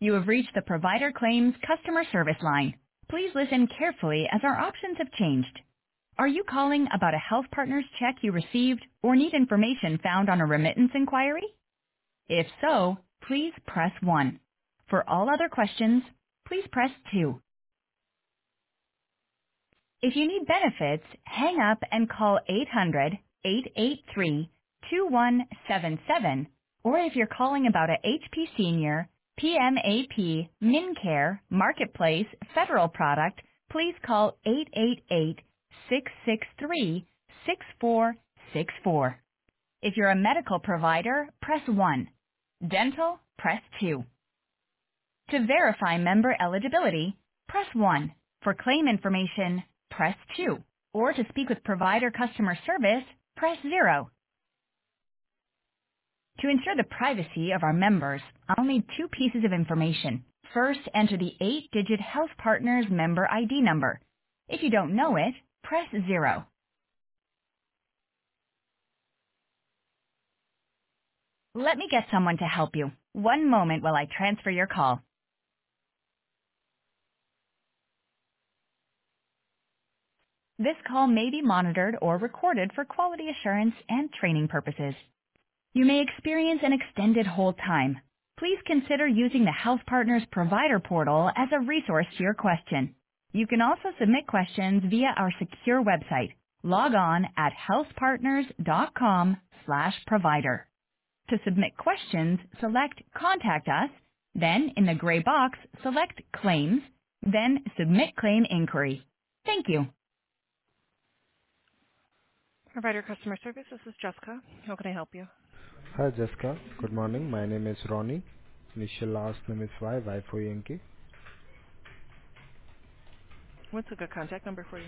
You have reached the Provider Claims customer service line. Please listen carefully as our options have changed. Are you calling about a Health Partners check you received or need information found on a remittance inquiry? If so, please press 1. For all other questions, please press 2. If you need benefits, hang up and call 800-883-2177, or if you're calling about a HP Senior, PMAP, MinCare, Marketplace, Federal product, please call 888-663-6464. If you're a medical provider, press 1. Dental, press 2. To verify member eligibility, press 1. For claim information, press 2. Or to speak with provider customer service, press 0. To ensure the privacy of our members, I'll need 2 pieces of information. First, enter the 8-digit Health Partners member ID number. If you don't know it, press 0. Let me get someone to help you. One moment while I transfer your call. This call may be monitored or recorded for quality assurance and training purposes. You may experience an extended hold time. Please consider using the Health Partners Provider Portal as a resource to your question. You can also submit questions via our secure website. Log on at healthpartners.com/provider. To submit questions, select Contact Us, then in the gray box, select Claims, then Submit Claim Inquiry. Thank you. Provider Customer Service, this is Jessica. How can I help you? Hi, Jessica. Good morning. My name is Ronnie. Initial last name is Y for Yankee. What's a good contact number for you?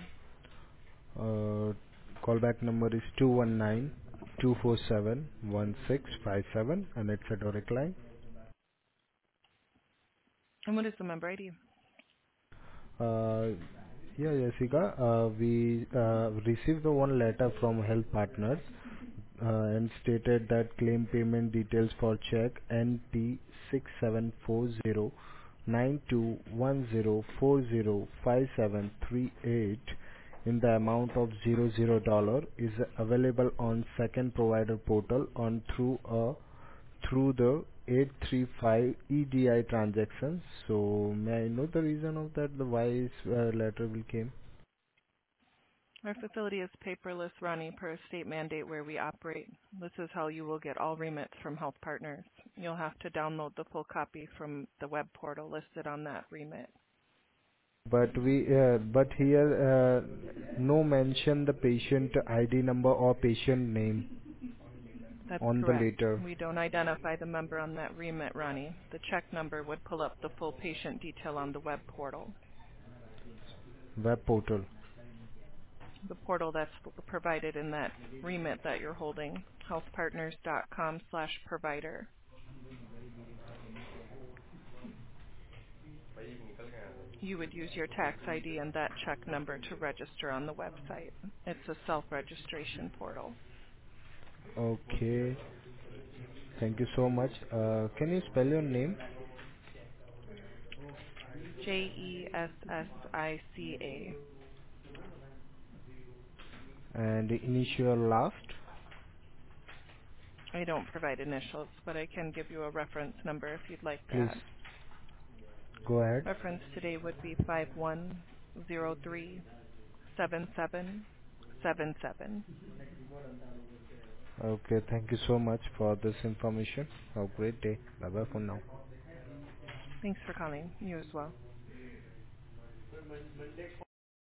Callback number is 219-247-1657 and it's a direct line. And what is the member ID? Uh, yeah, Jessica, we received the one letter from Health Partners and stated that claim payment details for check NP 67409210405738 in the amount of $00 is available on second provider portal on through the 835 EDI transactions. So may I know the reason of that, the why letter will came? Our facility is paperless running per state mandate where we operate. This is how you will get all remits from Health Partners. You'll have to download the full copy from the web portal listed on that remit. But here no mention the patient ID number or patient name That's on the correct. letter We don't identify the member on that remit, Ronnie. The check number would pull up the full patient detail on the web portal. web portal. The portal that's provided in that remit that you're holding, healthpartners.com/provider. You would use your tax ID and that check number to register on the website. It's a self-registration portal. Okay, thank you so much. Can you spell your name JESSICA. and the initial last, I don't provide initials, but I can give you a reference number if you'd like please that. go ahead. Reference today would be 51037777. Okay, thank you so much for this information. Have a great day. Bye bye for now. Thanks for calling. You as well.